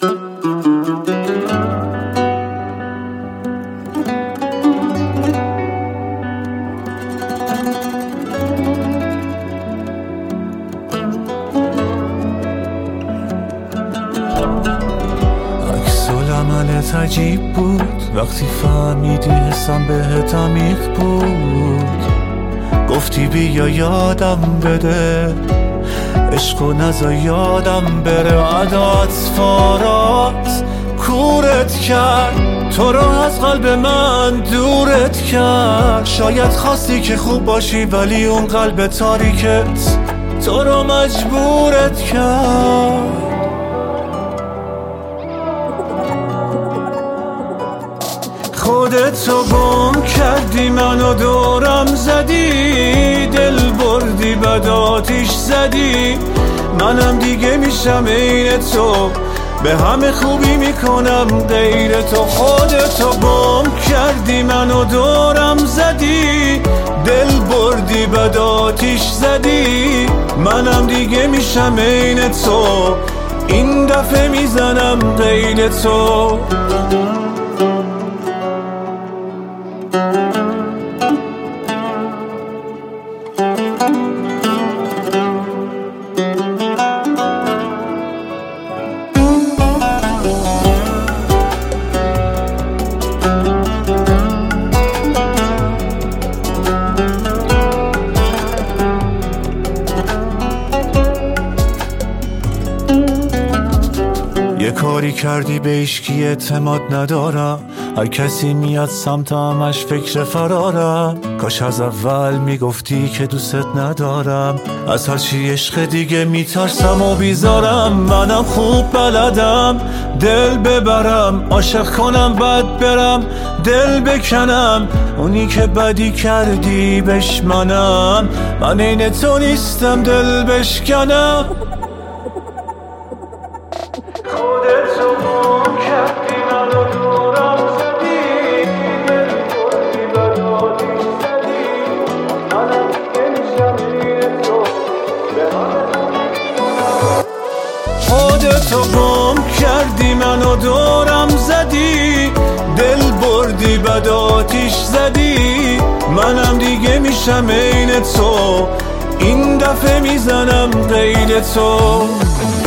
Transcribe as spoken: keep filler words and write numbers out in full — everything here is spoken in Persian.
عملت عجیب بود وقتی فهمیدی حسم بهت عمیق بود. گفتی بیا یادم بده عشق و نزا یادم بره. عدات فارات کورت کرد تو رو از قلب من دورت کرد. شاید خواستی که خوب باشی ولی اون قلب تاریکت تو رو مجبورت کرد. خودتو گم کردی منو دورم زدی. دل بردی بعد آتیش زدی. منم دیگه میشم عین تو به همه خوبی میکنم غیر تو. خودتو گم کردی منو دورم زدی. دل بردی بعد آتیش زدی. منم دیگه میشم عین تو این دفعه میزنم غیر تو. یه کاری کردی به هیچکی اعتماد ندارم. هر کسی میاد سمتم همش فکر فرارم. کاش از اول میگفتی که دوست ندارم. از هر چی عشق دیگه میترسم و بیزارم. منم خوب بلدم دل ببرم. عاشق کنم بعد برم دل بکنم. اونی که بدی کردی بشمنم. من این تو نیستم دل بشکنم. خودتو گم کردی منو دورم زدی. دل بردی بعد آتیش زدی. منم دیگه میشم عین تو به همه خودتو گم کردی منو دورم زدی. دل بردی بعد آتیش زدی. منم دیگه میشم عین تو این دفعه میزنم غیر تو.